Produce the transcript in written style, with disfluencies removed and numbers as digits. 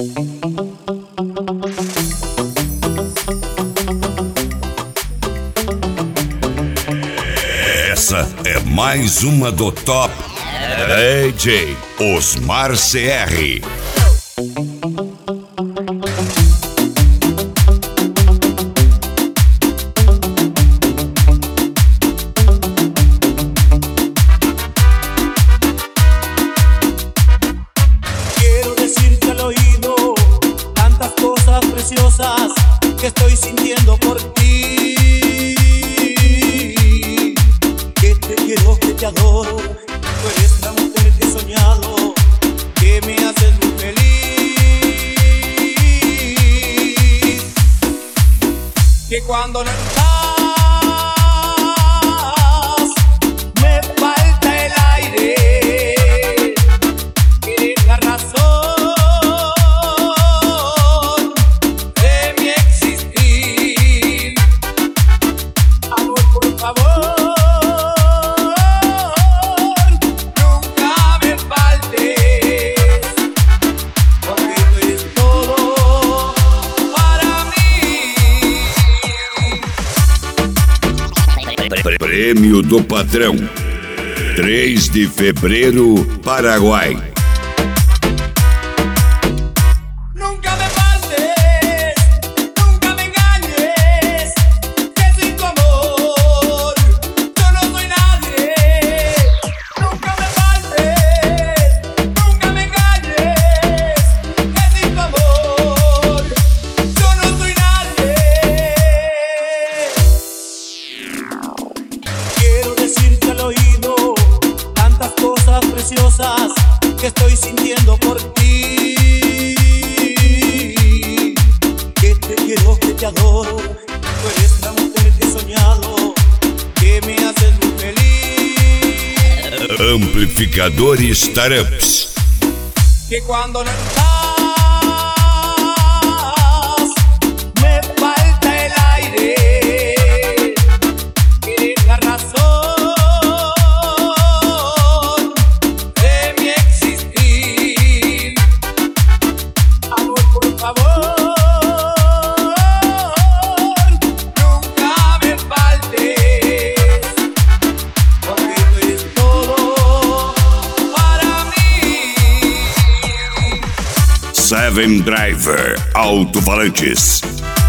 Essa é mais uma do Top DJ Osmar CR. Quiero decirte al oído tantas cosas preciosas que estoy sintiendo por ti. Que te quiero, que te adoro. Tú eres la mujer que he soñado, que me haces muy feliz. Que cuando no estás me falta el aire. Eres la razón de mi existir. Amor, por favor, nunca me faltes, porque tú eres todo para mí. Prêmio do Patrão, 3 de fevereiro, Paraguai. Nunca me faltes, nunca me engañes, que sin tu amor yo no soy nadie. Nunca me faltes, nunca me engañes, que sin tu amor yo no soy nadie. Quiero decirte al oído tantas cosas preciosas que estoy sintiendo por ti. Que te quiero, que te adoro. Tú eres la mujer que he soñado, que me haces muy feliz. Amplificadores Startups. Que cuando no estás me falta el aire. Eres la razón de mi existir. Amor, por favor, nunca me faltes, porque tú eres todo para mí. Seven Driver Alto-Falantes.